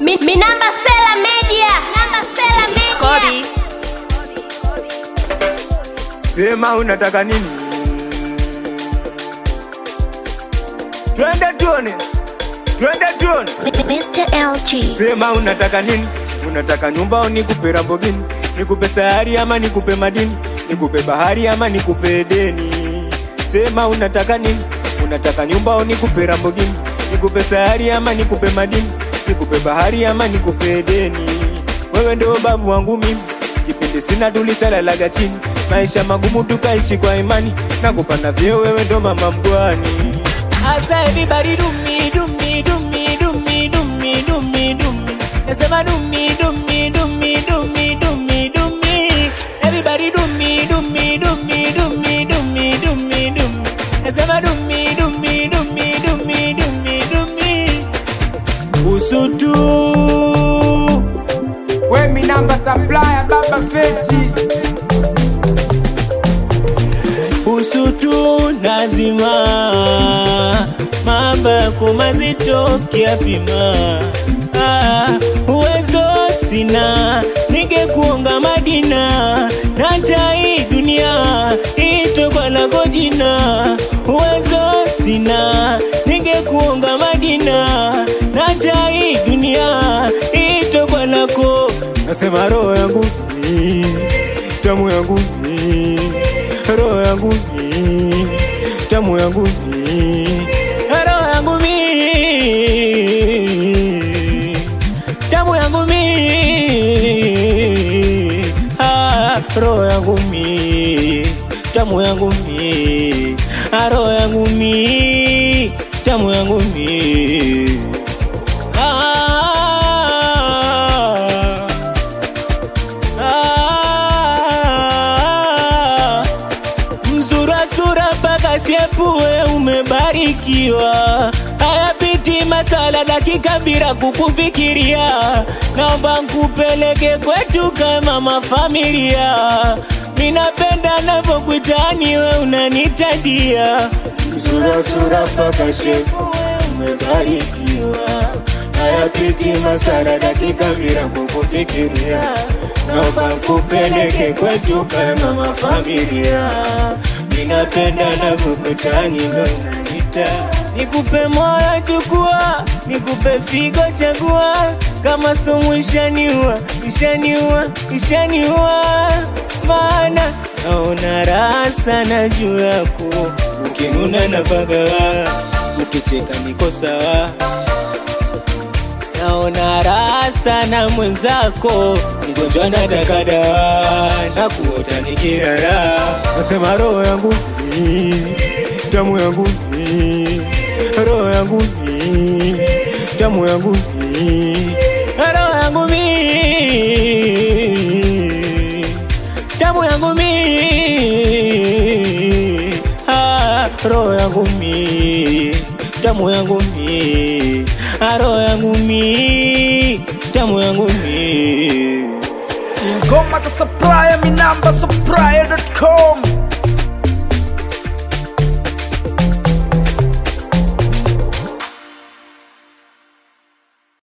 Minamba Sela Media. Minamba Sela Media. Sema unataka nini? Twende tuone. Mr. LG. Sema unataka nini? Unataka nyumba au nikupe Lamborghini? Nikupe sayari ama nikupe madini? Nikupe bahari ama nikupe deni? Sema unataka nini? Unataka nyumba au nikupe Lamborghini? Nikupe sayari ama nikupe madini? Nikupe bahari ama nikupe deni? Wewe ndio babu wangu mimi, kipindi sina tulisalalaga chini. Maisha magumu tukaishi kwa imani, nakupanda vyeo wewe ndo mama mgwani. Asa everybody do me. Nasema do me. Everybody do me. Nasema do me. Usutu we Minamba supplier baba feti. Usutu nazima, mamba kumazito kiapima. Uwezo sina, ningekuonga Madina, nata hii dunia itokwa lako jina. Uwezo sina, ningekuonga Madina, nata hii dunia itokwa lako. Nasema roho yangu ni tamu yangu ni, roho yangu ni tamu yangu ni, roho yangu ni tamu yangu mi, roho yangu mi tamu yangu mi, roho yangu mi tamu yangu mi. Mzura paka shepu we umebarikiwa, hayapiti masala dakika bila kukufikiria. Naomba nkupeleke kwetu kama mafamilia, minapenda navyokuitani we unanitadia. Mzura paka shepu we umebarikiwa, hayapiti masala dakika bila kukufikiria. Naomba nkupeleke kwetu kama mafamilia, minapenda navyokuitani we unanitadia. Nikupe moyo chukua, nikupe figo chagua, kama sumu ishaniua. Maana naona raha sana juu yako, ukinuna na pagawa, ukicheka niko sawa. Naona raha sana mwenzako, mgonjwa nataka dawa, na kuota nikirara. Nasema roho yangu ni tamu yangu ni, roho yangu ni tamu yangu ni, roho yangu mi tamu yangu mi, roho yangu mi tamu yangu mi, roho yangu mi tamu yangu mi. Ingoma ka supplier Minamba supplier.com.